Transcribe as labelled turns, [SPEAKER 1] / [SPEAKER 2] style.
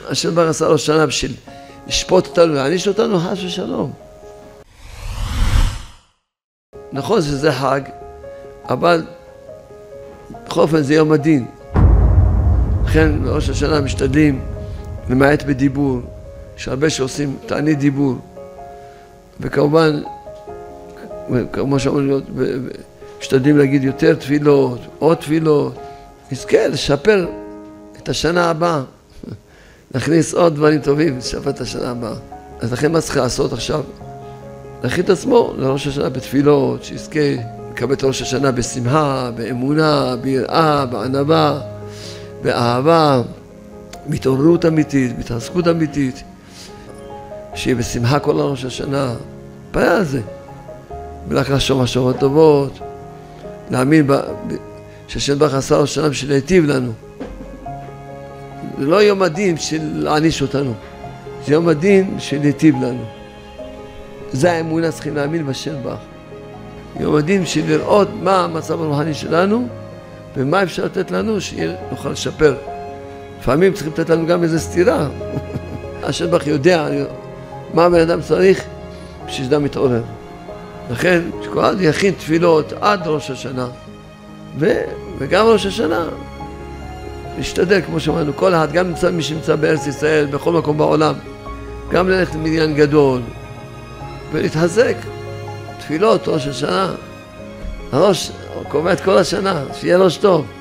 [SPEAKER 1] השם ברוך עשה ראש השנה בשביל לשפוט אותנו, להעניש אותנו, חס ושלום. נכון שזה חג, אבל בכל אופן זה יום הדין. לכן בראש השנה משתדלים למעט בדיבור, יש הרבה שעושים תענית דיבור, וכמובן, כמו שאומרים, משתדלים להגיד יותר תפילות, עוד תפילות, נזכה לשפר את השנה הבאה, להכניס עוד דברים טובים, לשפר את השנה הבאה. אז לכן מה צריך לעשות עכשיו? להכין את עצמו לראש השנה בתפילות, שיזכה לקבל את ראש השנה בשמחה, באמונה, ביראה, בענווה, באהבה, בהתעוררות אמיתית, בהתעסקות אמיתית, שיהיה בשמחה כל ראש השנה. פעל על זה. ולך לחשוב מחשבות טובות, להאמין שהשם ברוך עשה ראש השנה בשביל להיטיב לנו. זה לא יום הדין של להעניש אותנו, זה יום הדין של להיטיב לנו. זה האמונה, צריכים להאמין בשם ברוך. יום הדין של לראות מה המצב הרוחני שלנו ומה אפשר לתת לנו שנוכל לשפר. לפעמים צריכים לתת לנו גם איזו סתירה. השם ברוך יודע מה הבן אדם צריך בשביל שאדם מתעורר. לכן שכל אחד יכין תפילות עד ראש השנה, וגם ראש השנה להשתדל, כמו שאמרנו, כל אחד, גם מי שנמצא בארץ ישראל, בכל מקום בעולם, גם ללכת למניין גדול ולהתחזק. תפילות ראש השנה, הראש קובע את כל השנה, שיהיה ראש טוב.